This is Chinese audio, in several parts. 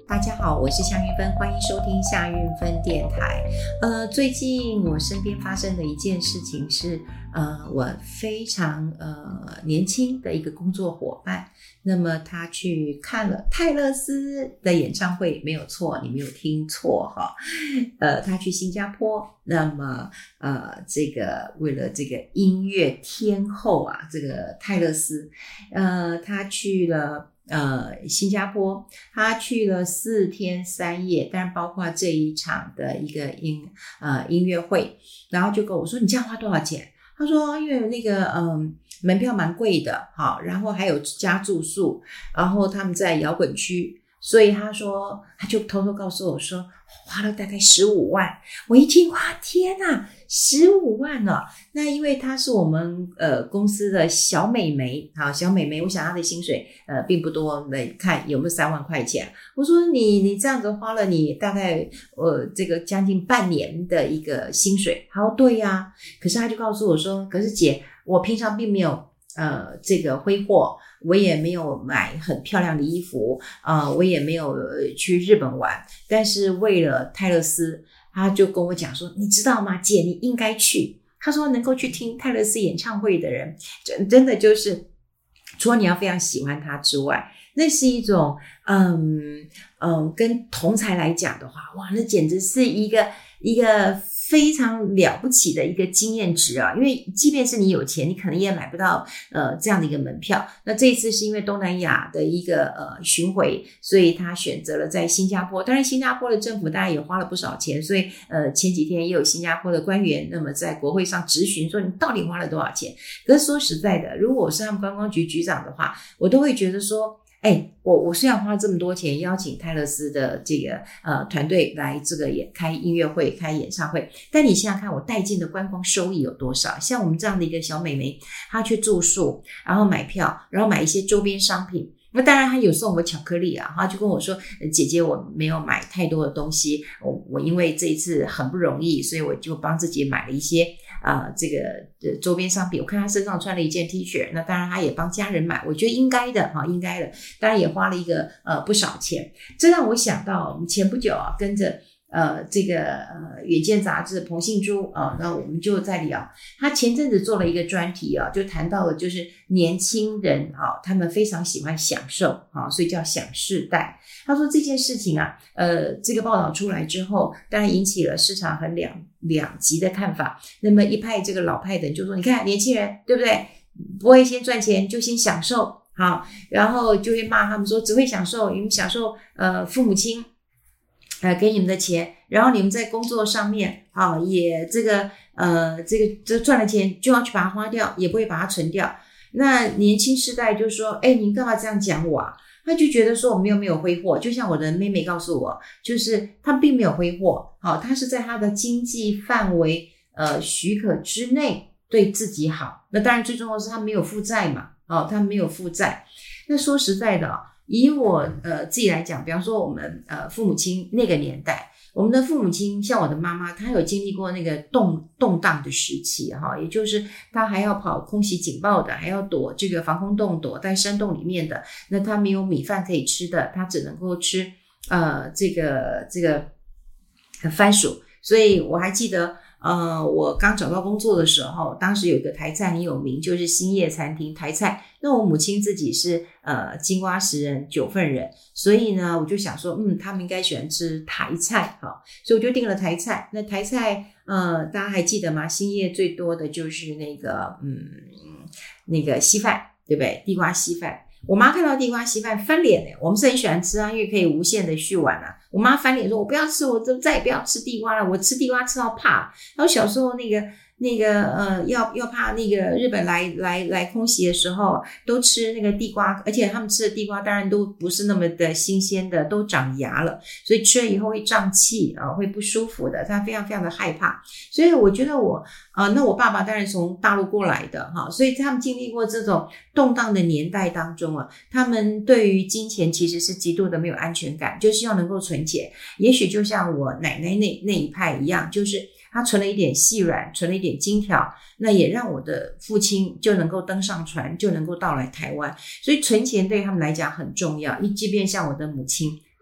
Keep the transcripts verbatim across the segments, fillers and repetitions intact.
大家好，我是夏运芬，欢迎收听夏运芬电台。呃，最近我身边发生的一件事情是，呃，我非常呃年轻的一个工作伙伴，那么他去看了泰勒斯的演唱会，没有错，你没有听错哈。呃，他去新加坡，那么呃，这个为了这个音乐天后啊，这个泰勒斯，呃，他去了。呃，新加坡，他去了四天三夜，当然包括这一场的一个音呃音乐会，然后就跟我说：“你这样花多少钱？”他说：“因为那个嗯门票蛮贵的，好，然后还有加住宿，然后他们在摇滚区，所以他说他就偷偷告诉我说花了大概十五万。”我一听，哇，天哪！十五万了，那因为她是我们呃公司的小美眉，好，小美眉，我想她的薪水呃并不多，来看有没有三万块钱。我说你你这样子花了你大概呃这个将近半年的一个薪水。他说对呀、啊，可是他就告诉我说，可是姐，我平常并没有呃这个挥霍，我也没有买很漂亮的衣服，呃我也没有去日本玩，但是为了泰勒斯。他就跟我讲说，你知道吗，姐，你应该去。他说能够去听泰勒斯演唱会的人，真真的就是除了你要非常喜欢他之外，那是一种嗯嗯跟同才来讲的话，哇，那简直是一个一个非常了不起的一个经验值啊！因为即便是你有钱，你可能也买不到呃这样的一个门票。那这一次是因为东南亚的一个呃巡回，所以他选择了在新加坡。当然，新加坡的政府当然也花了不少钱，所以呃前几天也有新加坡的官员那么在国会上质询说你到底花了多少钱？可是说实在的，如果我是他们观光局局长的话，我都会觉得说。哎，我我虽然花这么多钱邀请泰勒斯的这个呃团队来这个也开音乐会、开演唱会，但你想想看，我带进的观光收益有多少？像我们这样的一个小美眉，她去住宿，然后买票，然后买一些周边商品。那当然，他有送我巧克力啊，他就跟我说：“姐姐，我没有买太多的东西，我我因为这一次很不容易，所以我就帮自己买了一些啊、呃、这个呃周边商品。我看他身上穿了一件 T 恤，那当然他也帮家人买，我觉得应该的哈，应该的。当然也花了一个呃不少钱，这让我想到我们前不久啊跟着。”呃，这个呃，远见杂志彭信珠啊，那我们就在聊，他前阵子做了一个专题啊，就谈到了就是年轻人啊，他们非常喜欢享受啊，所以叫享世代。他说这件事情啊，呃，这个报道出来之后，当然引起了市场很两两极的看法。那么一派这个老派的人就说，你看年轻人对不对？不会先赚钱，就先享受好，然后就会骂他们说只会享受，你们享受呃父母亲。呃，给你们的钱，然后你们在工作上面啊，也这个呃，这个这赚了钱就要去把它花掉，也不会把它存掉。那年轻世代就说，哎，你干嘛这样讲我啊？他就觉得说我们又没有挥霍，就像我的妹妹告诉我，就是他并没有挥霍，好，他是在他的经济范围呃许可之内对自己好。那当然最重要的是他没有负债嘛，哦，他没有负债。那说实在的以我呃自己来讲，比方说我们呃父母亲那个年代，我们的父母亲像我的妈妈，她有经历过那个动动荡的时期哈，也就是她还要跑空袭警报的，还要躲这个防空洞，躲在山洞里面的，那她没有米饭可以吃的，她只能够吃呃这个这个番薯，所以我还记得。呃，我刚找到工作的时候，当时有一个台菜很有名，就是兴业餐厅台菜。那我母亲自己是呃金瓜石人、九份人，所以呢，我就想说，嗯，他们应该喜欢吃台菜，好，所以我就订了台菜。那台菜，呃，大家还记得吗？兴业最多的就是那个，嗯，那个稀饭，对不对？地瓜稀饭。我妈看到地瓜稀饭翻脸耶，我们是很喜欢吃啊，因为可以无限的续碗啊。我妈翻脸说：“我不要吃，我再也不要吃地瓜了，我吃地瓜吃到怕。”然后小时候那个那个呃，要要怕那个日本来来来空袭的时候，都吃那个地瓜，而且他们吃的地瓜当然都不是那么的新鲜的，都长芽了，所以吃了以后会胀气啊，会不舒服的，他非常非常的害怕。所以我觉得我啊、呃，那我爸爸当然从大陆过来的哈，所以他们经历过这种动荡的年代当中啊，他们对于金钱其实是极度的没有安全感，就希望能够存钱。也许就像我奶奶那那一派一样，就是他存了一点细软，存了一点金条，那也让我的父亲就能够登上船，就能够到来台湾。所以存钱对他们来讲很重要，即便像我的母亲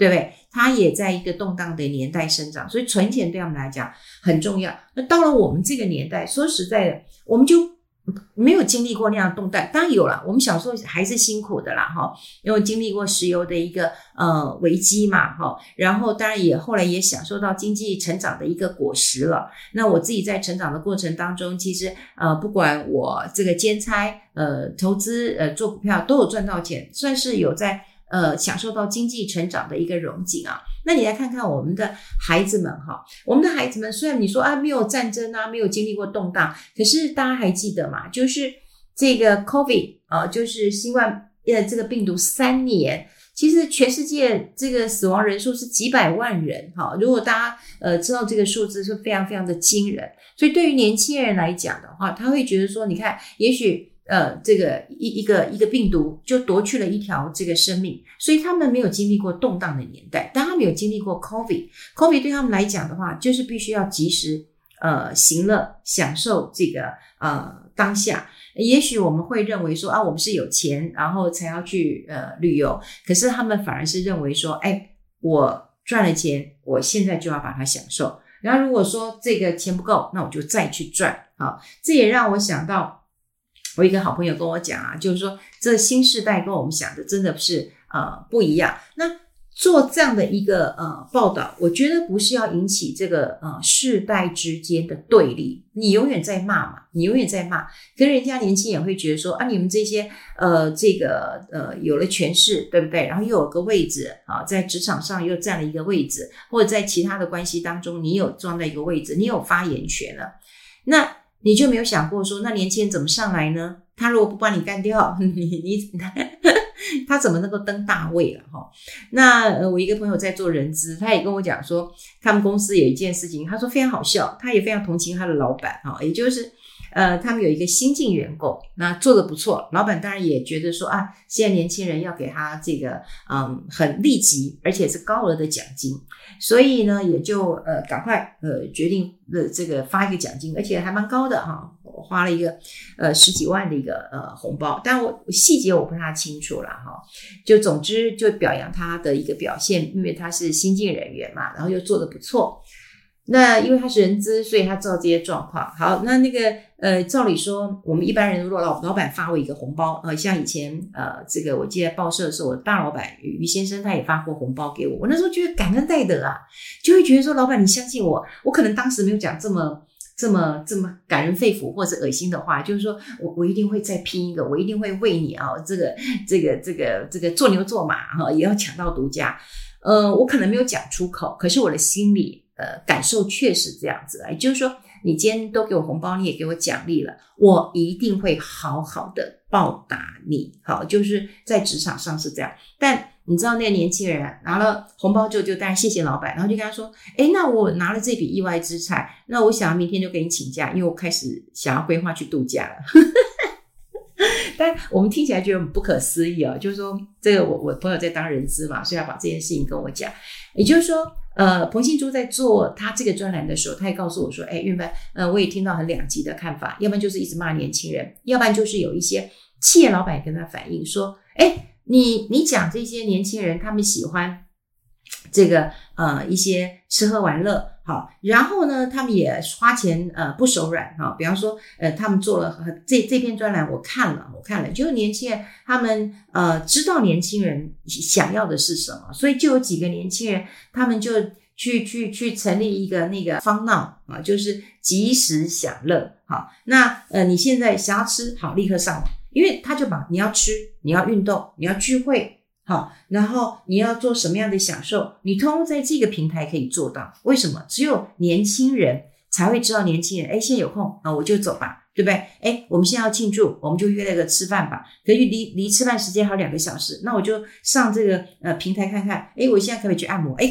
对不对？他也在一个动荡的年代生长，所以存钱对他们来讲很重要。那到了我们这个年代，说实在的，我们就没有经历过那样的动荡，当然有了，我们小时候还是辛苦的啦哈，因为经历过石油的一个呃危机嘛哈，然后当然也后来也享受到经济成长的一个果实了。那我自己在成长的过程当中，其实呃不管我这个兼差呃投资呃做股票都有赚到钱，算是有在呃享受到经济成长的一个荣景啊。那你来看看我们的孩子们哈，我们的孩子们虽然你说啊没有战争啊，没有经历过动荡，可是大家还记得嘛，就是这个 COVID 啊、呃，就是新冠呃这个病毒三年，其实全世界这个死亡人数是几百万人哈。如果大家呃知道这个数字是非常非常的惊人，所以对于年轻人来讲的话，他会觉得说，你看，也许呃，这个一一个一个病毒就夺去了一条这个生命，所以他们没有经历过动荡的年代，但他们有经历过 COVID，COVID 对他们来讲的话，就是必须要及时呃行乐，享受这个呃当下。也许我们会认为说啊，我们是有钱，然后才要去呃旅游，可是他们反而是认为说，哎，我赚了钱，我现在就要把它享受。然后如果说这个钱不够，那我就再去赚啊。这也让我想到。我一个好朋友跟我讲啊，就是说这新世代跟我们想的真的是呃不一样。那做这样的一个呃报道，我觉得不是要引起这个呃世代之间的对立，你永远在骂嘛，你永远在骂，可是人家年轻人会觉得说啊，你们这些呃这个呃有了权势，对不对？然后又有个位置啊，在职场上又占了一个位置，或者在其他的关系当中，你有装在一个位置，你有发言权了，那。你就没有想过说，那年轻人怎么上来呢？他如果不把你干掉，你你他怎么能够登大位了哈？那呃，我一个朋友在做人资，他也跟我讲说，他们公司有一件事情，他说非常好笑，他也非常同情他的老板哈，也就是呃，他们有一个新进员工，那做得不错，老板当然也觉得说啊，现在年轻人要给他这个嗯很立即而且是高额的奖金，所以呢也就呃赶快呃决定的这个发一个奖金，而且还蛮高的哈，我花了一个呃十几万的一个呃红包，但我细节我不太清楚了哈，就总之就表扬他的一个表现，因为他是新进人员嘛，然后又做得不错。那因为他是人资，所以他知道这些状况。好，那那个呃，照理说，我们一般人如果老老板发我一个红包，呃，像以前呃，这个我记得报社的时候，我大老板于先生他也发过红包给我，我那时候觉得感恩戴德啊，就会觉得说，老板你相信我，我可能当时没有讲这么这么这么感人肺腑或者恶心的话，就是说我我一定会再拼一个，我一定会为你啊，这个这个这个这个做牛做马哈、啊，也要抢到独家。呃，我可能没有讲出口，可是我的心里呃感受确实这样子，也就是说，你今天都给我红包，你也给我奖励了，我一定会好好的报答你。好，就是在职场上是这样，但你知道那个年轻人、啊、拿了红包就就当然谢谢老板，然后就跟他说，诶，那我拿了这笔意外之财，那我想要明天就给你请假，因为我开始想要规划去度假了。但我们听起来觉得很不可思议啊，就是说这个我我朋友在当人资嘛，所以他把这件事情跟我讲，也就是说呃，彭信珠在做他这个专栏的时候，他也告诉我说，哎，韵芬，呃，我也听到很两极的看法，要不然就是一直骂年轻人，要不然就是有一些企业老板也跟他反映说，哎，你你讲这些年轻人他们喜欢这个呃一些吃喝玩乐，好，然后呢他们也花钱呃不手软哈，比方说呃他们做了这这篇专栏我看了我看了，就是年轻人他们呃知道年轻人想要的是什么，所以就有几个年轻人他们就去去去成立一个那个方闹啊，就是及时享乐，好，那呃你现在想要吃好立刻上网，因为他就把你要吃你要运动你要聚会好，然后你要做什么样的享受，你通通在这个平台可以做到。为什么？只有年轻人才会知道年轻人，诶，现在有空啊，我就走吧，对不对？诶，我们现在要庆祝，我们就约了个吃饭吧。可是离离吃饭时间还有两个小时，那我就上这个呃平台看看，诶，我现在可不可以去按摩？诶，可以啊，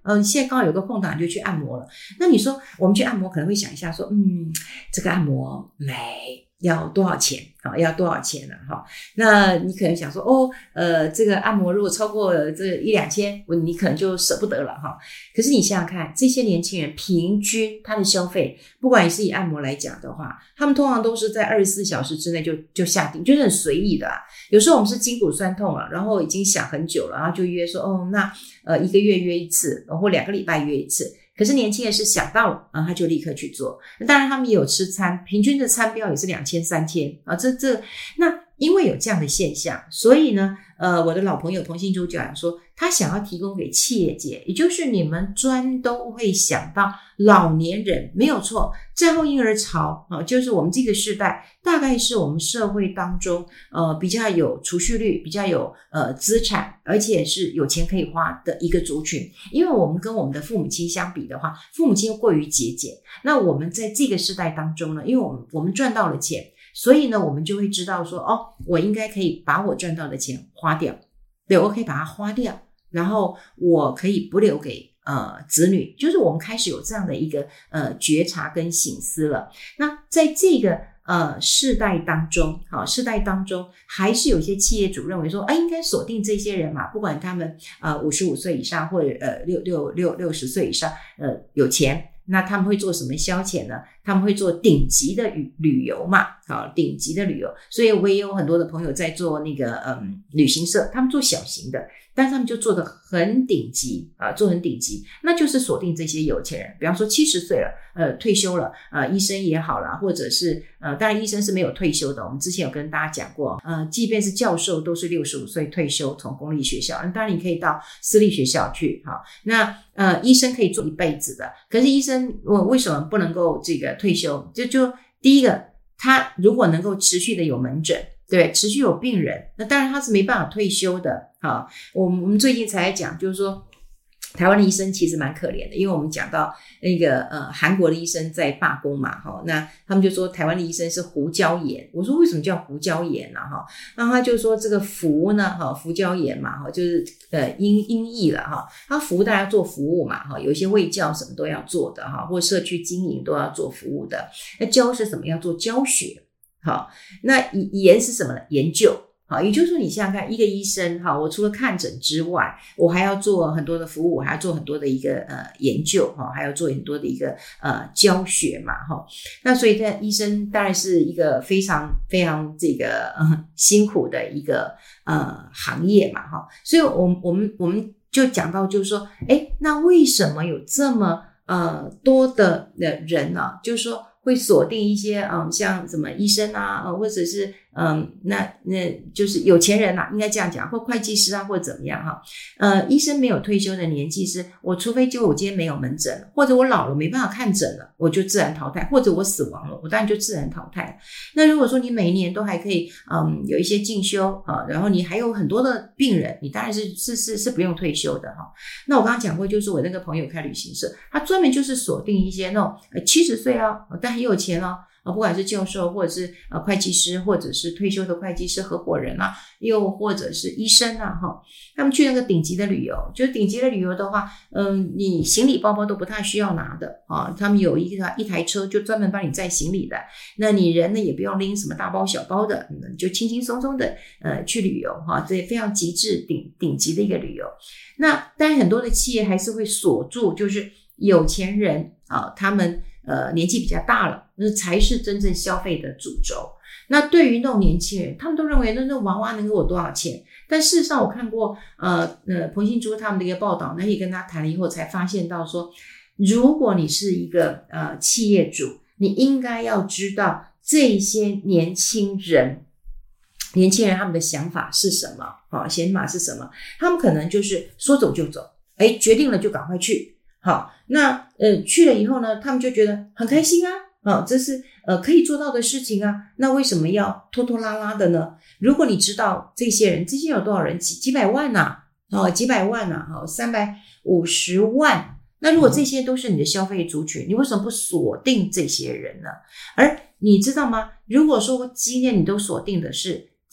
呃，现在刚好有个空档就去按摩了。那你说我们去按摩可能会想一下说，嗯，这个按摩美要多少钱啊？要多少钱呢？哈，那你可能想说，哦，呃，这个按摩如果超过这一两千，你可能就舍不得了哈。可是你想想看，这些年轻人平均他的消费，不管是以按摩来讲的话，他们通常都是在二十四小时之内就就下定，就是很随意的啦。有时候我们是筋骨酸痛了，然后已经想很久了，然后就约说，哦，那呃一个月约一次，或两个礼拜约一次。可是年轻人是想到了啊，他就立刻去做。那当然他们也有吃餐，平均的餐标也是两千、三千啊，这这那因为有这样的现象，所以呢，呃，我的老朋友彭信珠就讲说，他想要提供给企业界，也就是你们专都会想到老年人，没有错，战后婴儿潮啊，就是我们这个世代，大概是我们社会当中呃比较有储蓄率，比较有呃资产，而且是有钱可以花的一个族群。因为我们跟我们的父母亲相比的话，父母亲又过于节俭，那我们在这个世代当中呢，因为我们我们赚到了钱，所以呢，我们就会知道说，哦，我应该可以把我赚到的钱花掉，对，我可以把它花掉，然后我可以不留给呃子女，就是我们开始有这样的一个呃觉察跟省思了。那在这个呃世代当中，好，世代当中还是有些企业主认为说，哎，应该锁定这些人嘛，不管他们呃五十五岁以上或者呃六六六六十岁以上，呃有钱。那他们会做什么消遣呢？他们会做顶级的旅旅游嘛，好，顶级的旅游。所以我也有很多的朋友在做那个嗯旅行社，他们做小型的，但是他们就做得很顶级啊，做很顶级，那就是锁定这些有钱人。比方说七十岁了，呃，退休了，呃，医生也好啦，或者是呃，当然医生是没有退休的，我们之前有跟大家讲过，呃，即便是教授都是六十五岁退休，从公立学校，当然你可以到私立学校去，好，那呃，医生可以做一辈子的，可是医生我为什么不能够这个退休？就就第一个，他如果能够持续的有门诊，对，持续有病人，那当然他是没办法退休的。好，我们我们最近才讲，就是说台湾的医生其实蛮可怜的，因为我们讲到那个呃韩国的医生在罢工嘛，哈，那他们就说台湾的医生是胡椒盐。我说为什么叫胡椒盐呢？哈，那他就说这个服呢，哈，胡椒盐嘛，哈，就是呃音音译了哈，他服务大家做服务嘛，哈，有一些卫教什么都要做的哈，或社区经营都要做服务的。那教是什么？要做教学。好，那研是什么呢？研究。好，也就是说你想想看，一个医生哈，我除了看诊之外，我还要做很多的服务，我还要做很多的一个呃研究哈，还要做很多的一个呃教学嘛哈。那所以这医生当然是一个非常非常这个呃辛苦的一个呃行业嘛哈。所以我们我们我们就讲到就是说，哎，那为什么有这么呃多的人呢、啊？就是说会锁定一些嗯，像什么医生啊，呃、或者是嗯，那那就是有钱人啊，应该这样讲，或会计师啊，或者怎么样哈。呃，医生没有退休的年纪是，我除非就我今天没有门诊了，或者我老了没办法看诊了，我就自然淘汰，或者我死亡了，我当然就自然淘汰。那如果说你每一年都还可以嗯有一些进修啊，然后你还有很多的病人，你当然是是是是不用退休的哈。那我刚刚讲过，就是我那个朋友开旅行社，他专门就是锁定一些那种呃七十岁啊，但很有钱哦。啊，不管是教授，或者是呃会计师，或者是退休的会计师合伙人啊，又或者是医生啊，哈，他们去那个顶级的旅游，就是顶级的旅游的话，嗯，你行李包包都不太需要拿的啊，他们有一个一台车就专门帮你载行李的，那你人呢也不用拎什么大包小包的，嗯、就轻轻松松的呃去旅游哈，这非常极致顶顶级的一个旅游。那当然很多的企业还是会锁住，就是有钱人啊，他们。呃，年纪比较大了，那才是真正消费的主轴。那对于那种年轻人，他们都认为那那娃娃能给我多少钱？但事实上，我看过呃呃彭信珠他们的一个报道，那也跟他谈了以后，才发现到说，如果你是一个呃企业主，你应该要知道这些年轻人，年轻人他们的想法是什么？好，想法是什么？他们可能就是说走就走，哎，决定了就赶快去。好，那呃去了以后呢，他们就觉得很开心啊，啊，这是呃可以做到的事情啊，那为什么要拖拖拉拉的呢？如果你知道这些人，这些有多少人，几几百万呐、啊，哦，几百万呐、啊，好，三百五十万，那如果这些都是你的消费族群，你为什么不锁定这些人呢？而你知道吗？如果说今天你都锁定的是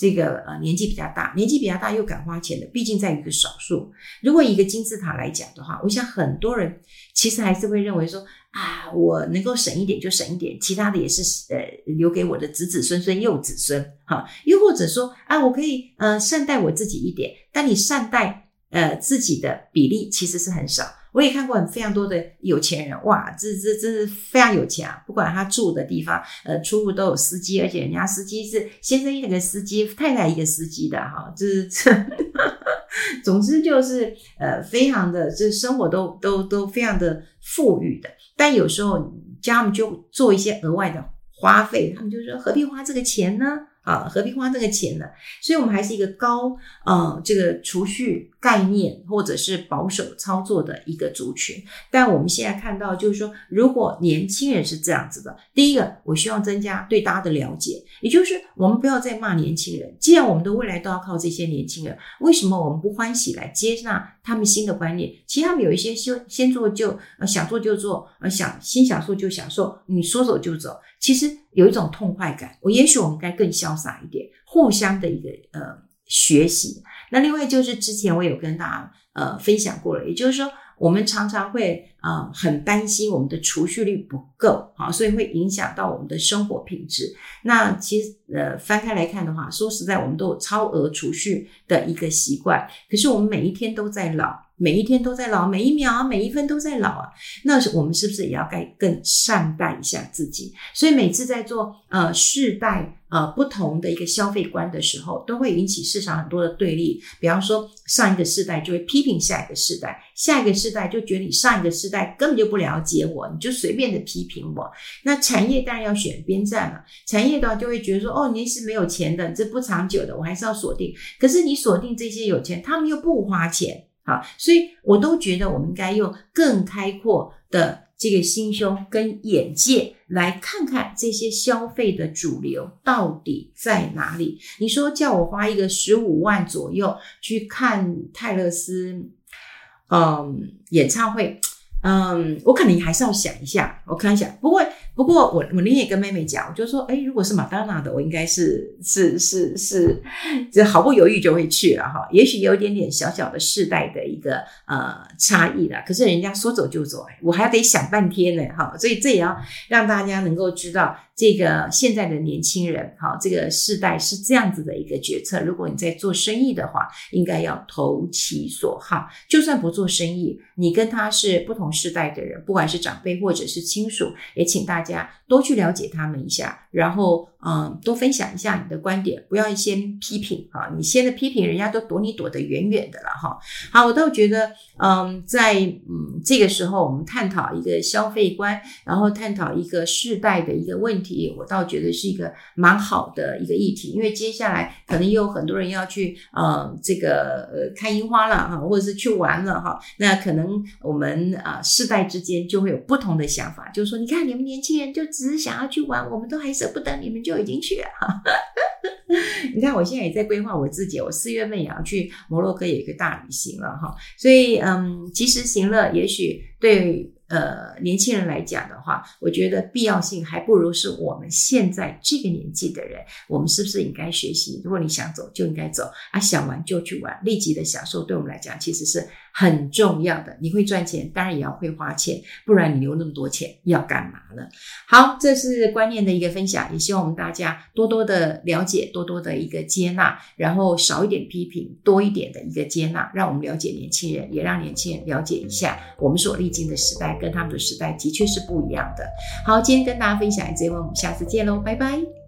这个呃年纪比较大，年纪比较大又敢花钱的，毕竟在于一个少数。如果以一个金字塔来讲的话，我想很多人其实还是会认为说啊，我能够省一点就省一点，其他的也是呃留给我的子子孙孙幼子孙哈。又或者说啊，我可以呃善待我自己一点，但你善待呃自己的比例其实是很少。我也看过很非常多的有钱人，哇，这这这是非常有钱啊！不管他住的地方，呃，出入都有司机，而且人家司机是先生一个司机，太太一个司机的哈，就是这，总之就是呃，非常的，这生活都都都非常的富裕的。但有时候叫他们就做一些额外的花费，他们就说何必花这个钱呢？啊，何必花这个钱呢？所以我们还是一个高呃这个储蓄概念或者是保守操作的一个族群。但我们现在看到就是说，如果年轻人是这样子的，第一个我希望增加对大家的了解，也就是我们不要再骂年轻人，既然我们的未来都要靠这些年轻人，为什么我们不欢喜来接纳他们新的观念？其实他们有一些先做就呃想做就做，呃想先享受就享受，你说走就走，其实有一种痛快感。我也许我们该更潇洒一点，互相的一个呃学习。那另外就是之前我有跟大家呃分享过了，也就是说我们常常会呃很担心我们的储蓄率不够，好，所以会影响到我们的生活品质。那其实呃翻开来看的话，说实在我们都有超额储蓄的一个习惯，可是我们每一天都在老，每一天都在老，每一秒每一分都在老啊，那我们是不是也要该更善待一下自己？所以每次在做呃世代呃不同的一个消费观的时候，都会引起市场很多的对立。比方说上一个世代就会批评下一个世代，下一个世代就觉得你上一个世代根本就不了解我，你就随便的批评我。那产业当然要选边站了，产业的话就会觉得说，哦，你是没有钱的，这不长久的，我还是要锁定。可是你锁定这些有钱，他们又不花钱。好，所以我都觉得我们应该用更开阔的这个心胸跟眼界来看看这些消费的主流到底在哪里。你说叫我花一个十五万左右去看泰勒斯嗯演唱会，嗯，我可能还是要想一下，我看一下。不过不过我我那天也跟妹妹讲，我就说，诶，如果是马丹娜的，我应该是是是是，这毫不犹豫就会去了哈。也许有一点点小小的世代的一个呃差异啦，可是人家说走就走，我还得想半天呢哈。所以这也要让大家能够知道，这个现在的年轻人哈，这个世代是这样子的一个决策。如果你在做生意的话，应该要投其所好。就算不做生意，你跟他是不同世代的人，不管是长辈或者是亲属，也请大家多去了解他们一下，然后嗯，多分享一下你的观点，不要先批评啊，你先的批评人家都躲你躲得远远的了哈。好，我倒觉得嗯，在嗯这个时候我们探讨一个消费观，然后探讨一个世代的一个问题，我倒觉得是一个蛮好的一个议题。因为接下来可能也有很多人要去呃这个呃看樱花了哈，或者是去玩了哈，那可能我们啊、呃、世代之间就会有不同的想法，就是说你看你们年轻人就只是想要去玩，我们都还舍不得，你们就已经去了你看我现在也在规划我自己，我四月份也要去摩洛哥有一个大旅行了哈，所以嗯，及时行乐也许对呃年轻人来讲的话，我觉得必要性还不如是我们现在这个年纪的人，我们是不是应该学习，如果你想走就应该走啊，想玩就去玩，立即的享受对我们来讲其实是很重要的。你会赚钱当然也要会花钱，不然你留那么多钱要干嘛呢？好，这是观念的一个分享，也希望我们大家多多的了解，多多的一个接纳，然后少一点批评，多一点的一个接纳，让我们了解年轻人，也让年轻人了解一下我们所历经的时代跟他们的时代的确是不一样的。好，今天跟大家分享这一位，我们下次见咯，拜拜。